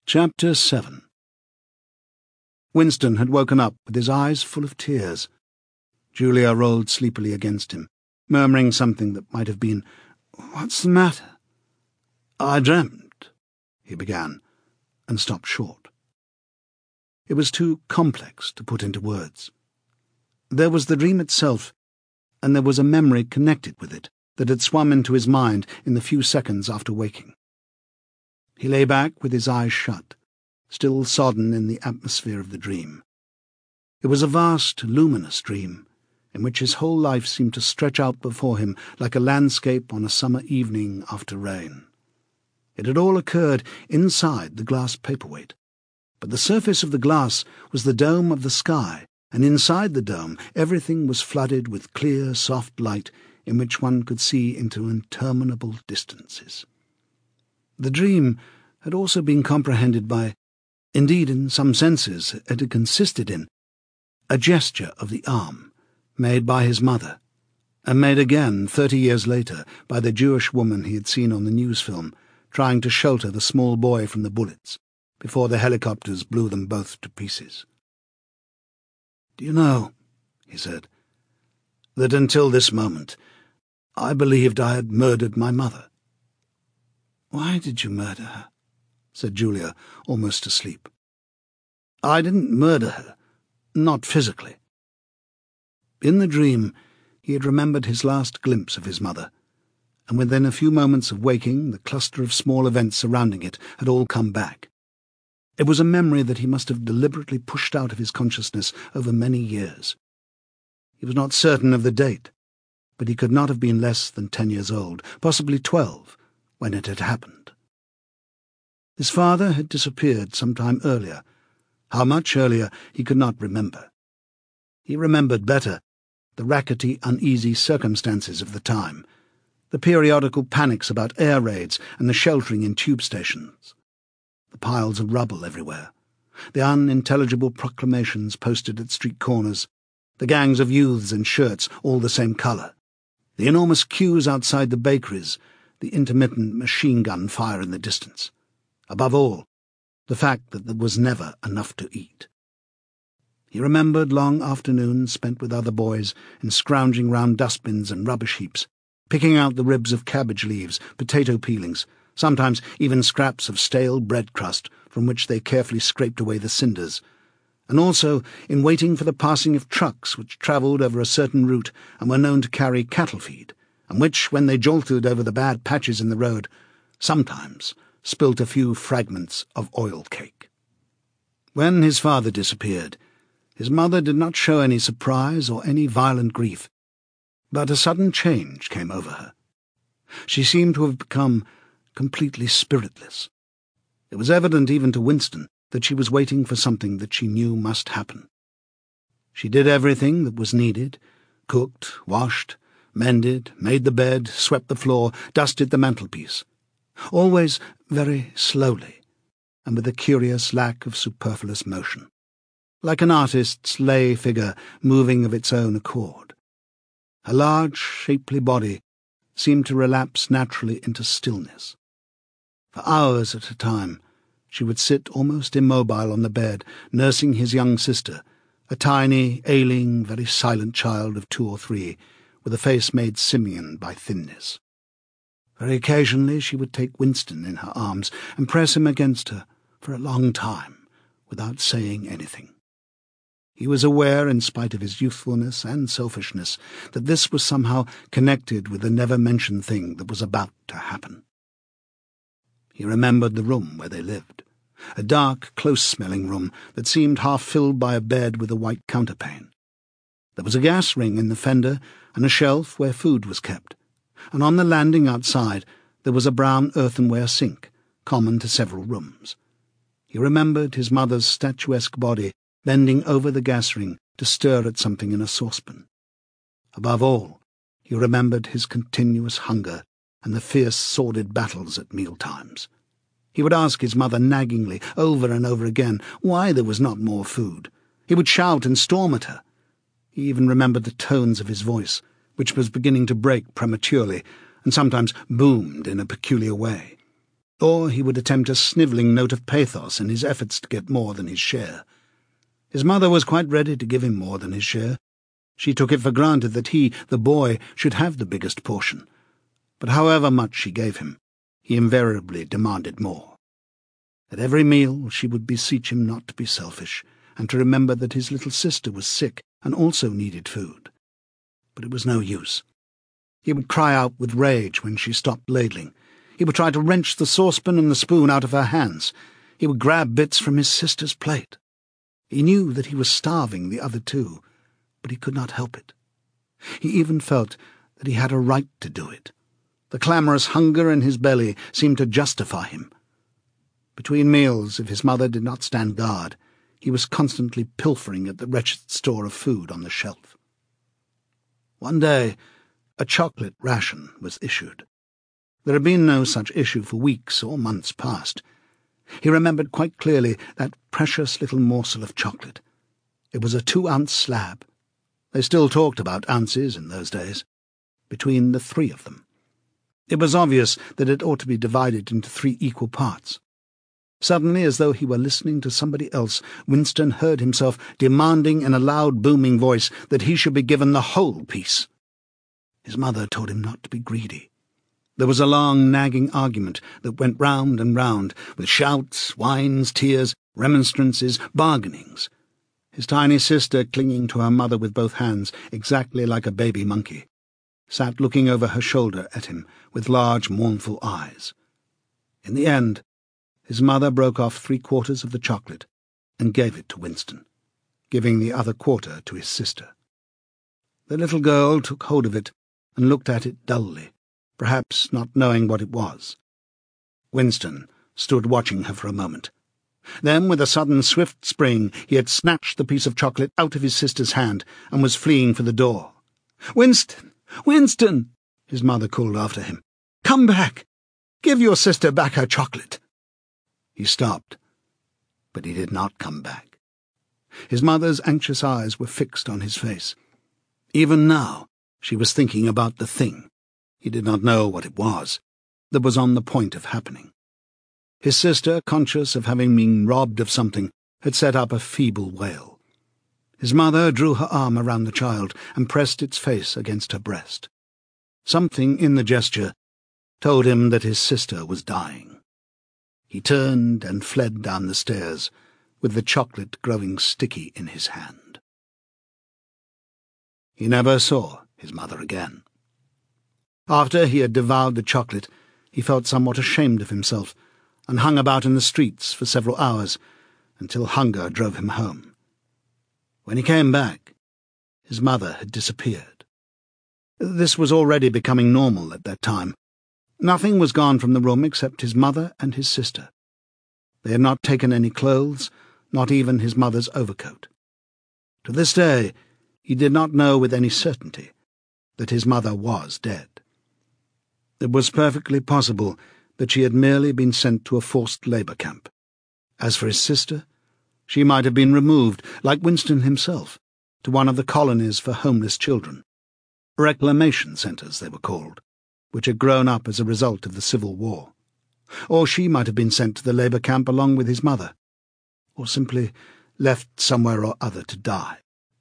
Chapter 7. Winston had woken up with his eyes full of tears. Julia rolled sleepily against him, murmuring something that might have been, "What's the matter?" "I dreamt," he began, and stopped short. It was too complex to put into words. There was the dream itself, and there was a memory connected with it that had swum into his mind in the few seconds after waking. He lay back with his eyes shut, still sodden in the atmosphere of the dream. It was a vast, luminous dream, in which his whole life seemed to stretch out before him like a landscape on a summer evening after rain. It had all occurred inside the glass paperweight, but the surface of the glass was the dome of the sky, and inside the dome everything was flooded with clear, soft light in which one could see into interminable distances. The dream had also been comprehended by, indeed in some senses it had consisted in, a gesture of the arm made by his mother, and made again 30 years later by the Jewish woman he had seen on the news film, trying to shelter the small boy from the bullets before the helicopters blew them both to pieces. "Do you know," he said, "that until this moment I believed I had murdered my mother." "Why did you murder her?" said Julia, almost asleep. "I didn't murder her, not physically." In the dream he had remembered his last glimpse of his mother, and within a few moments of waking the cluster of small events surrounding it had all come back. It was a memory that he must have deliberately pushed out of his consciousness over many years. He was not certain of the date, but he could not have been less than 10 years old, possibly 12, when it had happened. His father had disappeared some time earlier. How much earlier he could not remember. He remembered better the rackety, uneasy circumstances of the time, the periodical panics about air raids and the sheltering in tube stations, the piles of rubble everywhere, the unintelligible proclamations posted at street corners, the gangs of youths in shirts all the same colour, the enormous queues outside the bakeries, the intermittent machine-gun fire in the distance. Above all, the fact that there was never enough to eat. He remembered long afternoons spent with other boys in scrounging round dustbins and rubbish heaps, picking out the ribs of cabbage leaves, potato peelings, sometimes even scraps of stale bread crust from which they carefully scraped away the cinders, and also in waiting for the passing of trucks which travelled over a certain route and were known to carry cattle feed, and which, when they jolted over the bad patches in the road, sometimes spilt a few fragments of oil cake. When his father disappeared, his mother did not show any surprise or any violent grief, but a sudden change came over her. She seemed to have become completely spiritless. It was evident even to Winston that she was waiting for something that she knew must happen. She did everything that was needed, cooked, washed, mended, made the bed, swept the floor, dusted the mantelpiece, always very slowly, and with a curious lack of superfluous motion, like an artist's lay figure moving of its own accord. Her large, shapely body seemed to relapse naturally into stillness. For hours at a time she would sit almost immobile on the bed, nursing his young sister, a tiny, ailing, very silent child of 2 or 3, with a face made simian by thinness. Very occasionally she would take Winston in her arms and press him against her for a long time, without saying anything. He was aware, in spite of his youthfulness and selfishness, that this was somehow connected with the never-mentioned thing that was about to happen. He remembered the room where they lived, a dark, close-smelling room that seemed half-filled by a bed with a white counterpane. There was a gas ring in the fender and a shelf where food was kept, and on the landing outside there was a brown earthenware sink, common to several rooms. He remembered his mother's statuesque body bending over the gas ring to stir at something in a saucepan. Above all, he remembered his continuous hunger and the fierce, sordid battles at mealtimes. He would ask his mother naggingly, over and over again, why there was not more food. He would shout and storm at her. He even remembered the tones of his voice, which was beginning to break prematurely, and sometimes boomed in a peculiar way. Or he would attempt a snivelling note of pathos in his efforts to get more than his share. His mother was quite ready to give him more than his share. She took it for granted that he, the boy, should have the biggest portion. But however much she gave him, he invariably demanded more. At every meal she would beseech him not to be selfish, and to remember that his little sister was sick and also needed food. But it was no use. He would cry out with rage when she stopped ladling. He would try to wrench the saucepan and the spoon out of her hands. He would grab bits from his sister's plate. He knew that he was starving the other two, but he could not help it. He even felt that he had a right to do it. The clamorous hunger in his belly seemed to justify him. Between meals, if his mother did not stand guard, he was constantly pilfering at the wretched store of food on the shelf. One day, a chocolate ration was issued. There had been no such issue for weeks or months past. He remembered quite clearly that precious little morsel of chocolate. It was a 2-ounce slab. They still talked about ounces in those days. Between the 3 of them. It was obvious that it ought to be divided into 3 equal parts. Suddenly, as though he were listening to somebody else, Winston heard himself demanding in a loud, booming voice that he should be given the whole piece. His mother told him not to be greedy. There was a long, nagging argument that went round and round, with shouts, whines, tears, remonstrances, bargainings. His tiny sister, clinging to her mother with both hands, exactly like a baby monkey, sat looking over her shoulder at him with large, mournful eyes. In the end, his mother broke off 3/4 of the chocolate and gave it to Winston, giving the other quarter to his sister. The little girl took hold of it and looked at it dully, perhaps not knowing what it was. Winston stood watching her for a moment. Then, with a sudden swift spring, he had snatched the piece of chocolate out of his sister's hand and was fleeing for the door. "Winston! Winston!" his mother called after him. "Come back! Give your sister back her chocolate!" He stopped, but he did not come back. His mother's anxious eyes were fixed on his face. Even now, she was thinking about the thing, he did not know what it was, that was on the point of happening. His sister, conscious of having been robbed of something, had set up a feeble wail. His mother drew her arm around the child and pressed its face against her breast. Something in the gesture told him that his sister was dying. He turned and fled down the stairs, with the chocolate growing sticky in his hand. He never saw his mother again. After he had devoured the chocolate, he felt somewhat ashamed of himself, and hung about in the streets for several hours, until hunger drove him home. When he came back, his mother had disappeared. This was already becoming normal at that time. Nothing was gone from the room except his mother and his sister. They had not taken any clothes, not even his mother's overcoat. To this day, he did not know with any certainty that his mother was dead. It was perfectly possible that she had merely been sent to a forced labour camp. As for his sister, she might have been removed, like Winston himself, to one of the colonies for homeless children. Reclamation centres, they were called, which had grown up as a result of the Civil War. Or she might have been sent to the labour camp along with his mother, or simply left somewhere or other to die.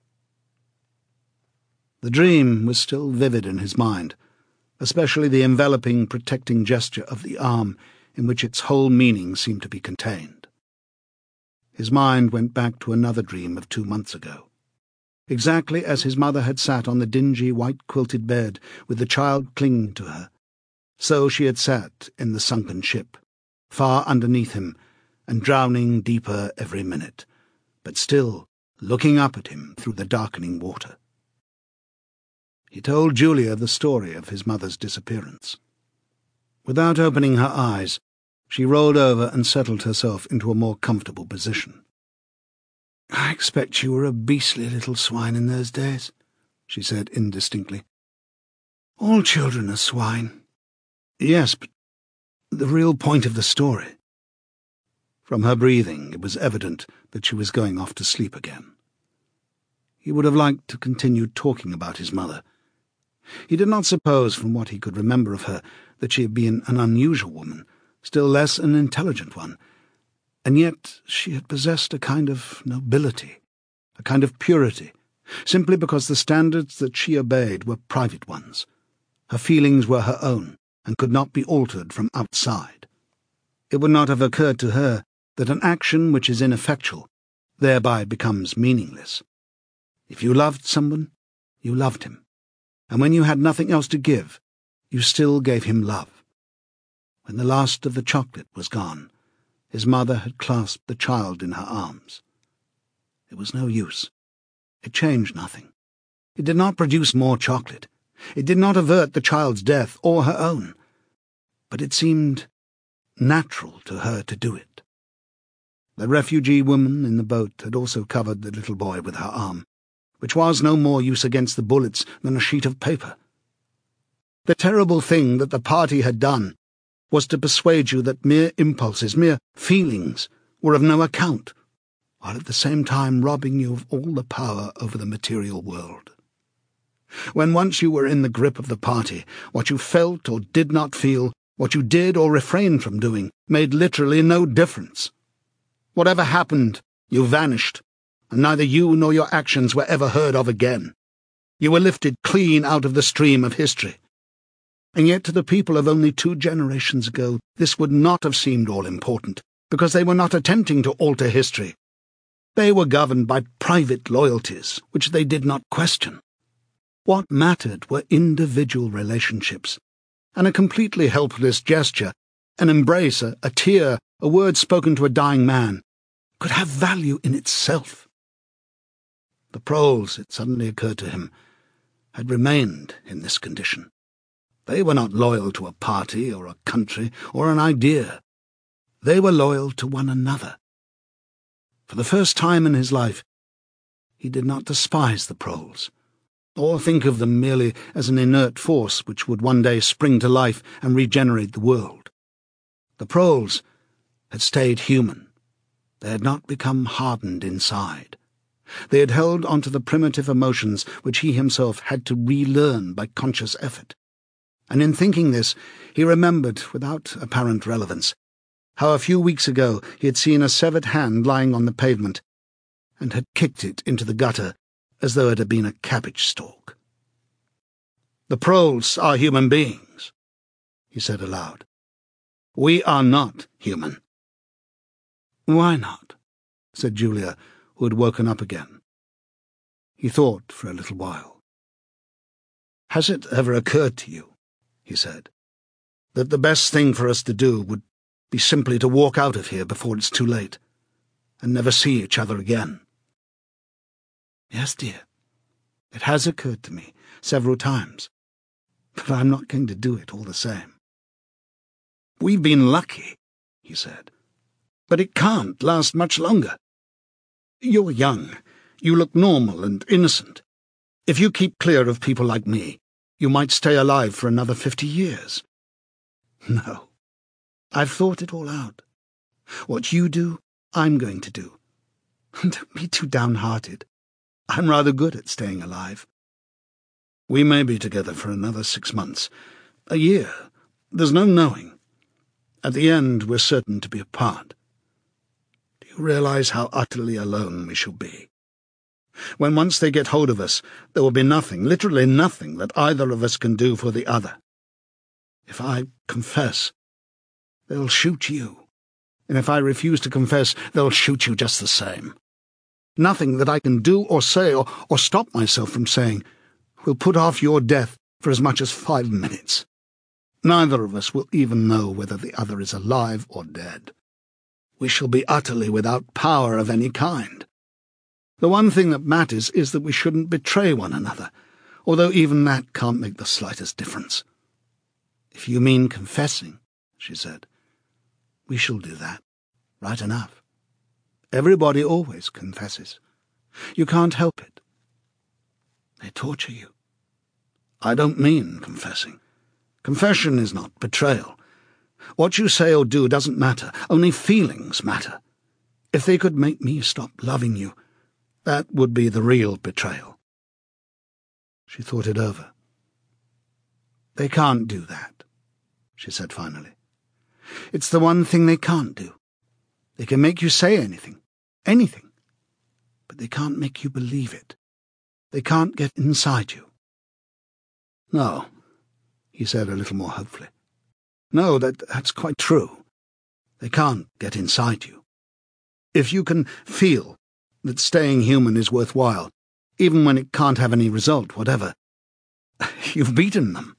The dream was still vivid in his mind, especially the enveloping, protecting gesture of the arm in which its whole meaning seemed to be contained. His mind went back to another dream of 2 months ago. Exactly as his mother had sat on the dingy, white-quilted bed with the child clinging to her, so she had sat in the sunken ship, far underneath him and drowning deeper every minute, but still looking up at him through the darkening water. He told Julia the story of his mother's disappearance. Without opening her eyes, she rolled over and settled herself into a more comfortable position. "I expect you were a beastly little swine in those days," she said indistinctly. "All children are swine." "Yes, but the real point of the story." From her breathing, it was evident that she was going off to sleep again. He would have liked to continue talking about his mother. He did not suppose, from what he could remember of her, that she had been an unusual woman, still less an intelligent one, and yet she had possessed a kind of nobility, a kind of purity, simply because the standards that she obeyed were private ones. Her feelings were her own, and could not be altered from outside. It would not have occurred to her that an action which is ineffectual thereby becomes meaningless. If you loved someone, you loved him, and when you had nothing else to give, you still gave him love. When the last of the chocolate was gone, his mother had clasped the child in her arms. It was no use. It changed nothing. It did not produce more chocolate. It did not avert the child's death or her own. But it seemed natural to her to do it. The refugee woman in the boat had also covered the little boy with her arm, which was no more use against the bullets than a sheet of paper. The terrible thing that the party had done was to persuade you that mere impulses, mere feelings, were of no account, while at the same time robbing you of all the power over the material world. When once you were in the grip of the party, what you felt or did not feel, what you did or refrained from doing, made literally no difference. Whatever happened, you vanished, and neither you nor your actions were ever heard of again. You were lifted clean out of the stream of history. And yet to the people of only 2 generations ago, this would not have seemed all-important, because they were not attempting to alter history. They were governed by private loyalties, which they did not question. What mattered were individual relationships, and a completely helpless gesture, an embrace, a tear, a word spoken to a dying man, could have value in itself. The proles, it suddenly occurred to him, had remained in this condition. They were not loyal to a party or a country or an idea. They were loyal to one another. For the first time in his life, he did not despise the proles, or think of them merely as an inert force which would one day spring to life and regenerate the world. The proles had stayed human. They had not become hardened inside. They had held onto the primitive emotions which he himself had to relearn by conscious effort. And in thinking this, he remembered, without apparent relevance, how a few weeks ago he had seen a severed hand lying on the pavement, and had kicked it into the gutter as though it had been a cabbage stalk. "The proles are human beings," he said aloud. "We are not human." "Why not?" said Julia, who had woken up again. He thought for a little while. "Has it ever occurred to you," he said, "that the best thing for us to do would be simply to walk out of here before it's too late, and never see each other again?" "Yes, dear. It has occurred to me several times, but I'm not going to do it all the same." "We've been lucky," he said, "but it can't last much longer. You're young. You look normal and innocent. If you keep clear of people like me, you might stay alive for another 50 years. No. I've thought it all out. What you do, I'm going to do. Don't be too downhearted. I'm rather good at staying alive. We may be together for another 6 months, a year. There's no knowing. At the end, we're certain to be apart. Do you realize how utterly alone we shall be? When once they get hold of us, there will be nothing, literally nothing, that either of us can do for the other. If I confess, they'll shoot you, and if I refuse to confess, they'll shoot you just the same. Nothing that I can do or say, or stop myself from saying, will put off your death for as much as 5 minutes. Neither of us will even know whether the other is alive or dead. We shall be utterly without power of any kind. The one thing that matters is that we shouldn't betray one another, although even that can't make the slightest difference." "If you mean confessing," she said, "we shall do that, right enough. Everybody always confesses. You can't help it. They torture you." "I don't mean confessing. Confession is not betrayal. What you say or do doesn't matter. Only feelings matter. If they could make me stop loving you, that would be the real betrayal." She thought it over. "They can't do that," she said finally. It's the one thing they can't do. They can make you say anything, but they can't make you believe it. They can't get inside you. No, he said a little more hopefully. No, that's quite true. They can't get inside you. If you can feel that staying human is worthwhile, even when it can't have any result whatever, you've beaten them.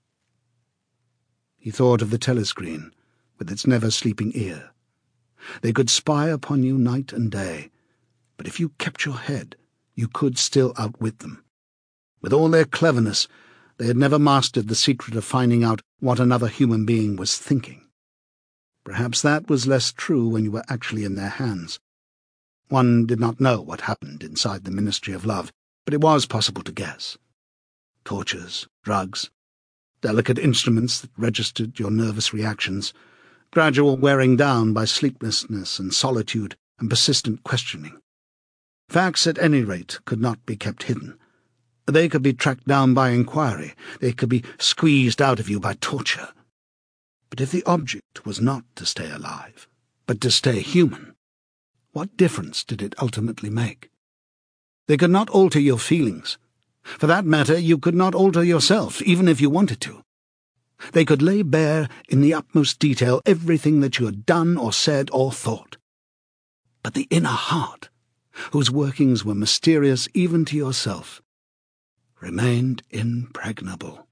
He thought of the telescreen with its never-sleeping ear. They could spy upon you night and day, but if you kept your head, you could still outwit them. With all their cleverness, they had never mastered the secret of finding out what another human being was thinking. Perhaps that was less true when you were actually in their hands. One did not know what happened inside the Ministry of Love, but it was possible to guess. Tortures, drugs, delicate instruments that registered your nervous reactions, gradual wearing down by sleeplessness and solitude and persistent questioning. Facts, at any rate, could not be kept hidden. They could be tracked down by inquiry. They could be squeezed out of you by torture. But if the object was not to stay alive, but to stay human, what difference did it ultimately make? They could not alter your feelings. For that matter, you could not alter yourself, even if you wanted to. They could lay bare in the utmost detail everything that you had done or said or thought. But the inner heart, whose workings were mysterious even to yourself, remained impregnable.